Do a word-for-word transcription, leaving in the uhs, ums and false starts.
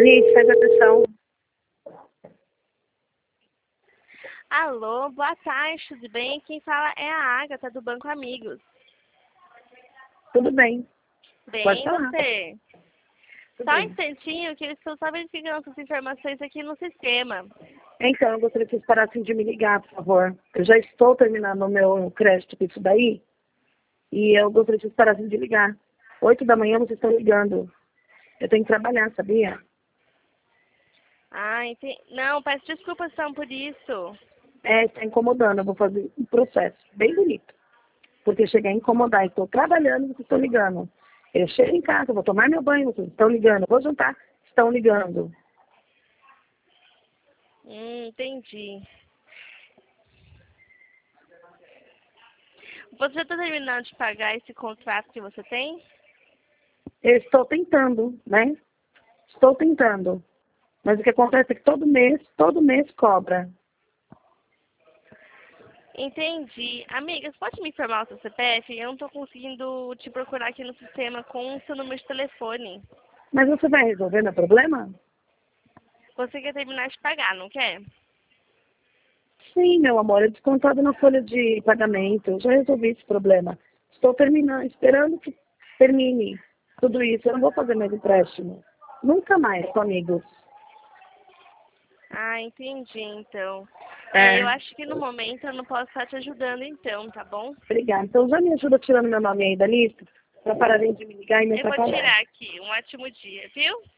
Denise, faz atenção. Alô, boa tarde, tudo bem? Quem fala é a Agatha, do Banco Amigos. Tudo bem. Bem, Pode e falar. você? Tudo Só um bem. instantinho que eu estou só verificando essas informações aqui no sistema. Então, eu gostaria que vocês parassem de me ligar, por favor. Eu já estou terminando o meu crédito com isso daí. E eu gostaria que vocês parassem de ligar. Oito da manhã vocês estão ligando. Eu tenho que trabalhar, sabia? Ah, entendi. Não, peço desculpas, são por isso. É, está incomodando. Eu vou fazer um processo bem bonito. Porque eu cheguei a incomodar. Estou trabalhando e vocês estão ligando. Eu chego em casa, vou tomar meu banho, vocês estão ligando. Eu vou jantar, estão ligando. Hum, entendi. Você já está terminando de pagar esse contrato que você tem? Eu estou tentando, né? Estou tentando. Mas o que acontece é que todo mês, todo mês cobra. Entendi. Amiga, você pode me informar o seu C P F? Eu não estou conseguindo te procurar aqui no sistema com o seu número de telefone. Mas você vai resolver meu problema? Você quer terminar de pagar, não quer? Sim, meu amor, é descontado na folha de pagamento. Eu já resolvi esse problema. Estou terminando, esperando que termine tudo isso. Eu não vou fazer mais empréstimo. Nunca mais, com amigos. Ah, entendi, então. É, eu É, acho que no momento eu não posso estar te ajudando, então, tá bom? obrigada. Então já me ajuda tirando meu nome aí da lista, para pararem de me ligar e me Eu vou atrapalhar. tirar aqui. Um ótimo dia, viu?